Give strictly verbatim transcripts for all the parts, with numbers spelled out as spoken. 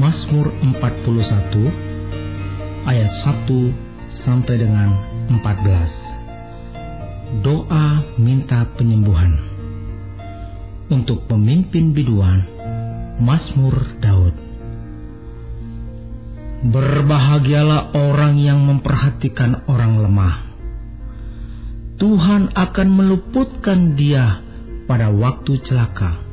Mazmur empat puluh satu ayat satu sampai dengan empat belas. Doa minta penyembuhan. Untuk pemimpin biduan, Mazmur Daud. Berbahagialah orang yang memperhatikan orang lemah. Tuhan akan meluputkan dia pada waktu celaka.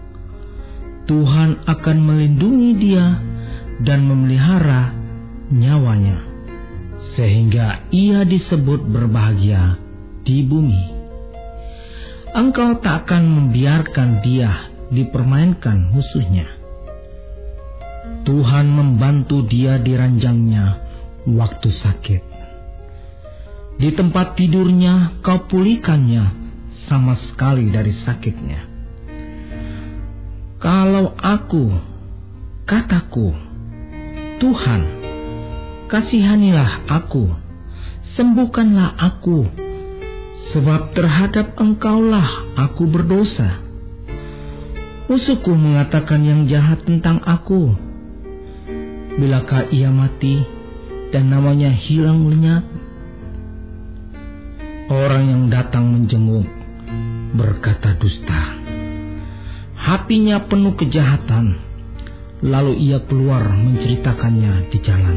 Tuhan akan melindungi dia dan memelihara nyawanya, sehingga ia disebut berbahagia di bumi. Engkau tak akan membiarkan dia dipermainkan musuhnya. Tuhan membantu dia di ranjangnya waktu sakit. Di tempat tidurnya kau pulihkannya sama sekali dari sakitnya. Kalau aku, kataku, Tuhan, kasihanilah aku, sembuhkanlah aku, sebab terhadap Engkaulah aku berdosa. Musuhku mengatakan yang jahat tentang aku. Bilakah ia mati dan namanya hilang lenyap? Orang yang datang menjenguk berkata dusta. Hatinya penuh kejahatan, lalu ia keluar menceritakannya di jalan.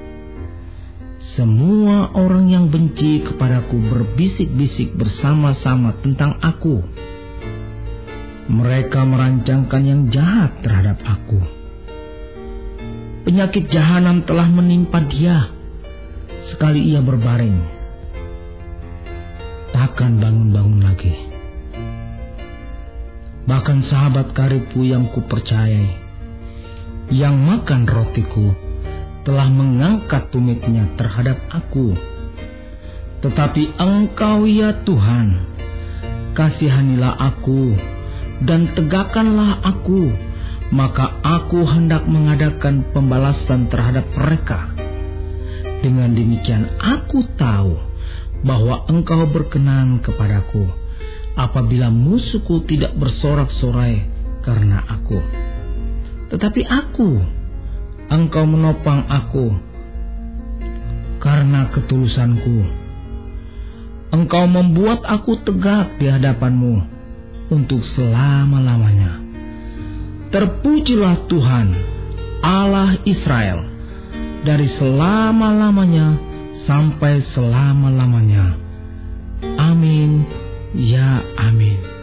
Semua orang yang benci kepadaku berbisik-bisik bersama-sama tentang aku. Mereka merancangkan yang jahat terhadap aku. Penyakit jahanam telah menimpa dia. Sekali ia berbaring, takkan bangun-bangun lagi. Bahkan sahabat karibku yang kupercayai, yang makan rotiku, telah mengangkat tumitnya terhadap aku. Tetapi Engkau ya Tuhan, kasihanilah aku dan tegakkanlah aku, maka aku hendak mengadakan pembalasan terhadap mereka. Dengan demikian aku tahu bahwa Engkau berkenan kepadaku, apabila musuhku tidak bersorak-sorai karena aku. Tetapi aku, Engkau menopang aku karena ketulusanku. Engkau membuat aku tegak di hadapan-Mu untuk selama-lamanya. Terpujilah Tuhan, Allah Israel, dari selama-lamanya sampai selama-lamanya. Amin. Ya, amin.